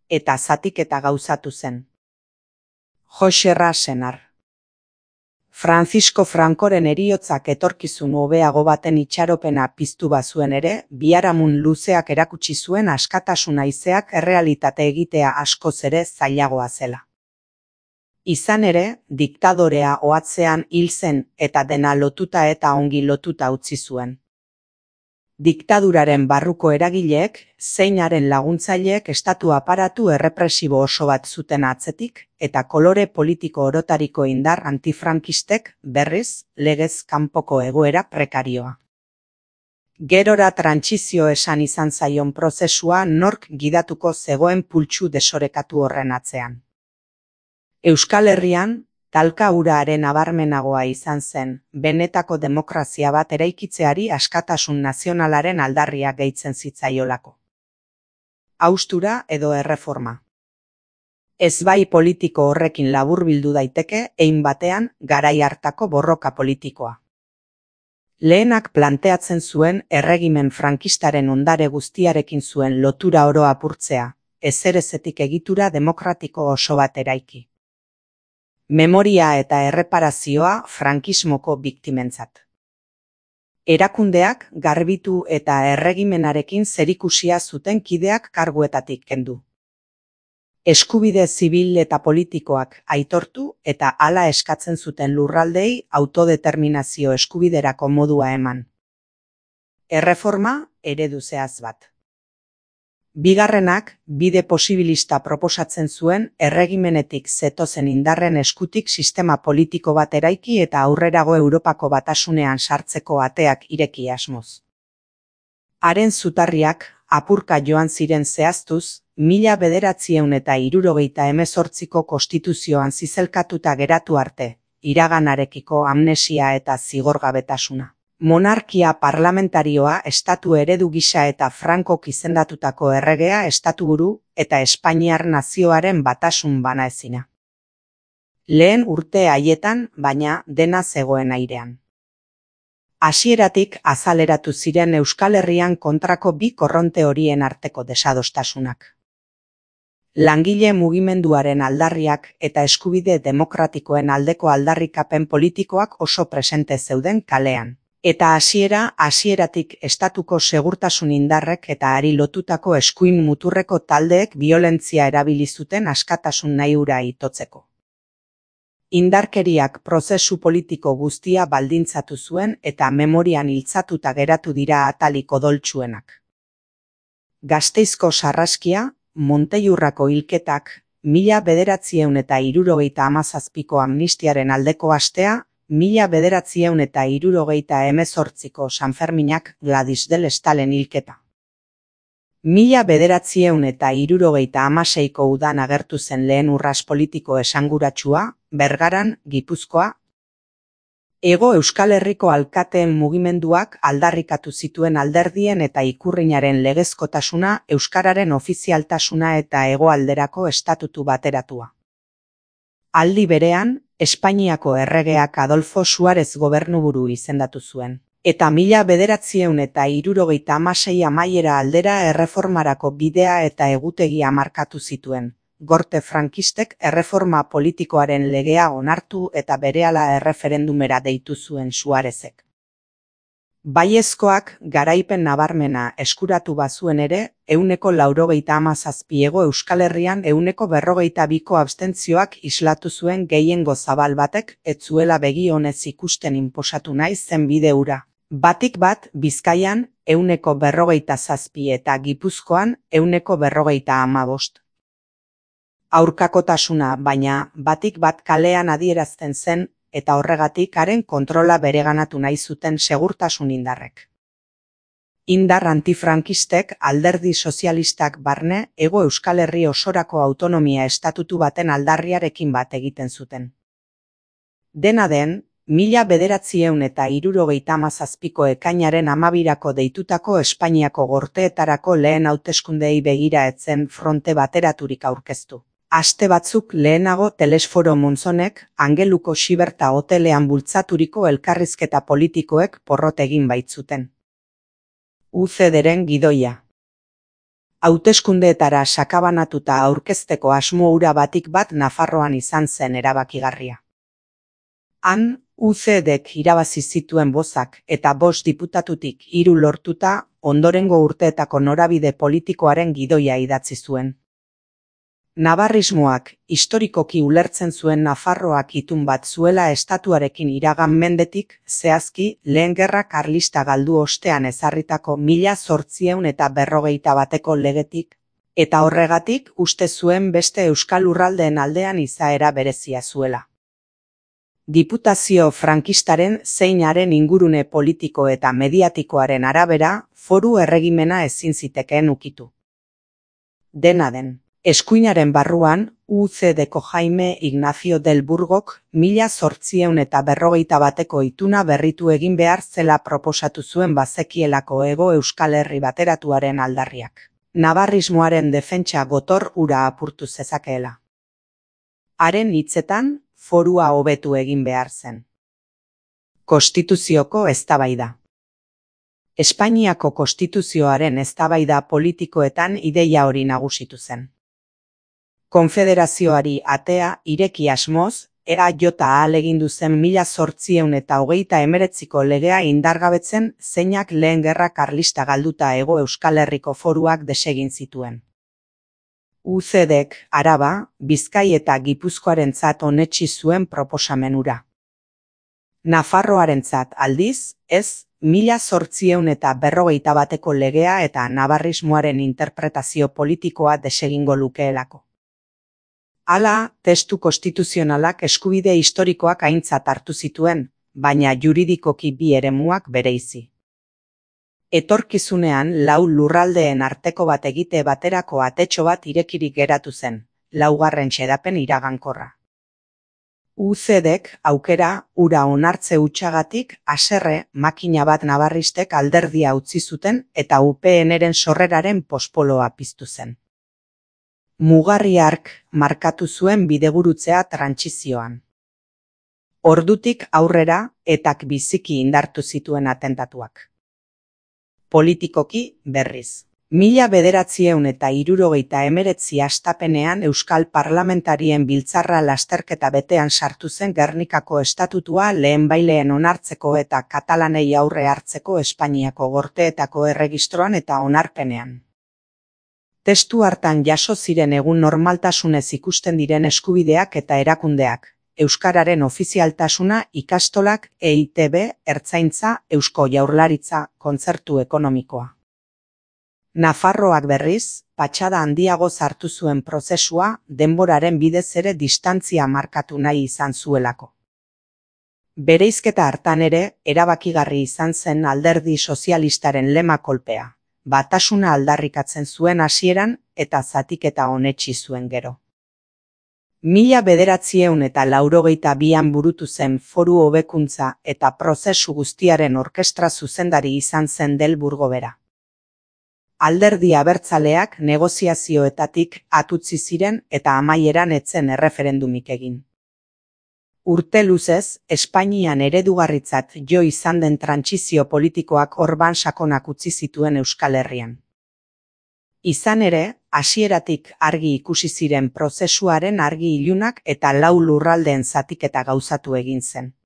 eta zatiketa gauzatu zen. Joxerra senar. Francisco Francoren heriotzak etorkizun hobeago baten itxaropena piztu bazuen ere, biharamun luzeak erakutsi zuen askatasun haizeak errealitate egitea askoz ere zailagoa zela. Izan ere, diktadorea ohatzean hil zen eta dena lotuta eta ongi lotuta utzi zuen. Diktaduraren barruko eragileek, zeinaren laguntzaileek estatu aparatu errepresibo oso bat zuten atzetik, eta kolore politiko orotariko indar antifrankistek, berriz, legez kanpoko egoera prekarioa. Gerora trantsizio esan izan zaion prozesua nork gidatuko zegoen pultsu desorekatu horren atzean. Euskal Herrian, talka huraren nabarmenagoa izan zen, benetako demokrazia bat eraikitzeari askatasun nazionalaren aldarria gehitzen zitzaiolako. Haustura edo erreforma. Ezbai politiko horrekin laburbildu daiteke, hein batean, garai hartako borroka politikoa. Lehenak planteatzen zuen erregimen frankistaren ondare guztiarekin zuen lotura oro apurtzea, ezerezetik egitura demokratiko oso bat eraiki. Memoria eta erreparazioa frankismoko biktimentzat. Erakundeak garbitu eta erregimenarekin zerikusia zuten kideak karguetatik kendu. Eskubide zibil eta politikoak aitortu eta hala eskatzen zuten lurraldeei autodeterminazio eskubiderako modua eman. Erreforma eredu zehaz bat. Bigarrenak, bide posibilista proposatzen zuen erregimenetik zetozen indarren eskutik sistema politiko bat eraiki eta aurrerago Europako Batasunean sartzeko ateak ireki asmoz. Haren zutarriak, apurka joan ziren zehaztuz, 1978ko konstituzioan zizelkatuta geratu arte, iraganarekiko amnesia eta zigorgabetasuna. Monarkia parlamentarioa estatu eredu gisa eta Frankok izendatutako erregea estatuburu eta Espainiar nazioaren batasun banaezina. Lehen urte haietan, baina dena zegoen airean. Hasieratik azaleratu ziren Euskal Herrian kontrako bi korronte horien arteko desadostasunak. Langile mugimenduaren aldarriak eta eskubide demokratikoen aldeko aldarrikapen politikoak oso presente zeuden kalean. Eta hasieratik estatuko segurtasun indarrek eta hari lotutako eskuin muturreko taldeek biolentzia erabili zuten askatasun nahi hura itotzeko. Indarkeriak prozesu politiko guztia baldintzatu zuen eta memorian hiltzatuta geratu dira atalik odoltsuenak. Gasteizko sarraskia, Montellurrako hilketak, 1977ko amnistiaren aldeko astea, 1978ko Sanferminak Gladys del Estalen hilketa. 1976ko udan agertu zen lehen urras politiko esanguratsua, Bergaran, Gipuzkoa. Hego Euskal Herriko alkateen mugimenduak aldarrikatu zituen alderdien eta ikurrinaren legezkotasuna, euskararen ofizialtasuna eta hegoalderako estatutu bateratua. Aldi berean, Espainiako erregeak Adolfo Suarez gobernuburu izendatu zuen. Eta 1976 amaiera aldera erreformarako bidea eta egutegia markatu zituen. Gorte frankistek erreforma politikoaren legea onartu eta berehala erreferendumera deitu zuen Suarezek. Baiezkoak garaipen nabarmena eskuratu bazuen ere, 97% hego Euskal Herrian 42% abstentzioak islatu zuen gehiengo zabal batek ez zuela begi onez ikusten inposatu nahi zen bide hura. Batik bat Bizkaian 47% eta Gipuzkoan 45%. Aurkakotasuna, baina batik bat kalean adierazten zen eta horregatik haren kontrola bereganatu nahi zuten segurtasun indarrek. Indar antifrankistek alderdi sozialistak barne Hego Euskal Herri osorako autonomia estatutu baten aldarriarekin bat egiten zuten. Dena den, 1977ko ekainaren 12ko deitutako Espainiako gorteetarako lehen hauteskundei begira etzen fronte bateraturik aurkeztu. Aste batzuk lehenago Telesforo Monzonek Angeluko Xiberta hotelean bultzaturiko elkarrizketa politikoek porrot egin baitzuten. UCDren gidoia. Hauteskundeetara sakabanatuta aurkezteko asmo hura batik bat Nafarroan izan zen erabakigarria. Han, UCDek irabazi zituen bozak eta 5 diputatutik 3 lortuta, ondorengo urteetako norabide politikoaren gidoia idatzi zuen. Navarrismoak historikoki ulertzen zuen Nafarroak itun bat zuela estatuarekin iragan mendetik, zehazki, lehen gerra karlista galdu ostean ezarritako 1851 legetik, eta horregatik uste zuen beste euskal lurraldeen aldean izaera berezia zuela. Diputazio frankistaren zeinaren ingurune politiko eta mediatikoaren arabera, foru erregimena ezin zitekeen ukitu. Dena den, eskuinaren barruan, UCDko Jaime Ignacio del Burgok 1851 ituna berritu egin behar zela proposatu zuen bazekielako Hego Euskal Herri bateratuaren aldarriak. Navarrismoaren defentsa gotor hura apurtu zezakeela. Haren hitzetan, forua hobetu egin behar zen. Konstituzioko eztabaida. Espainiako konstituzioaren eztabaida politikoetan ideia hori nagusitu zen. Konfederazioari atea ireki asmoz, EAJ ahalegindu zen 1829ko legea indargabetzen zeinak lehen gerra karlista galduta Hego Euskal Herriko foruak desegin zituen. UCDek Araba, Bizkai eta Gipuzkoarentzat onetsi zuen proposamen hura. Nafarroarentzat aldiz, ez, 1851ko legea eta navarrismoaren interpretazio politikoa desegingo lukeelako. Hala, testu konstituzionalak eskubide historikoak aintzat hartu zituen, baina juridikoki bi eremuak bereizi. Etorkizunean 4 lurraldeen arteko bat egite baterako atetxo bat irekirik geratu zen, 4. xedapen iragankorra. UCDek aukera hura onartze hutsagatik haserre makina bat navarristek alderdia utzi zuten eta UPNren sorreraren pospoloa piztu zen. Mugarri hark markatu zuen bidegurutzea trantsizioan. Ordutik aurrera etak biziki indartu zituen atentatuak. Politikoki berriz. 1969 hastapenean Euskal Parlamentarien Biltzarra lasterketa betean sartu zen Gernikako estatutua lehenbaileen onartzeko eta katalanei aurre hartzeko Espainiako gorteetako erregistroan eta onarpenean. Testu hartan jaso ziren egun normaltasunez ikusten diren eskubideak eta erakundeak, euskararen ofizialtasuna, ikastolak, EITB, Ertzaintza, Eusko Jaurlaritza, kontzertu ekonomikoa. Nafarroak berriz, patxada handiago sartu zuen prozesua, denboraren bidez ere distantzia markatu nahi izan zuelako. Bereizketa hartan ere, erabakigarri izan zen alderdi sozialistaren lema kolpea. Batasuna aldarrikatzen zuen hasieran eta zatiketa onetsi zuen gero. 1982an burutu zen foru hobekuntza eta prozesu guztiaren orkestra zuzendari izan zen Del Burgo bera. Alderdi abertzaleak negoziazioetatik atutzi ziren eta amaieran etzen erreferendumik egin. Urte luzez, Espainian eredugarritzat jo izan den trantsizio politikoak orban sakonak utzi zituen Euskal Herrian. Izan ere, hasieratik argi ikusi ziren prozesuaren argi ilunak eta 4 lurraldeen zatiketa gauzatu egin zen.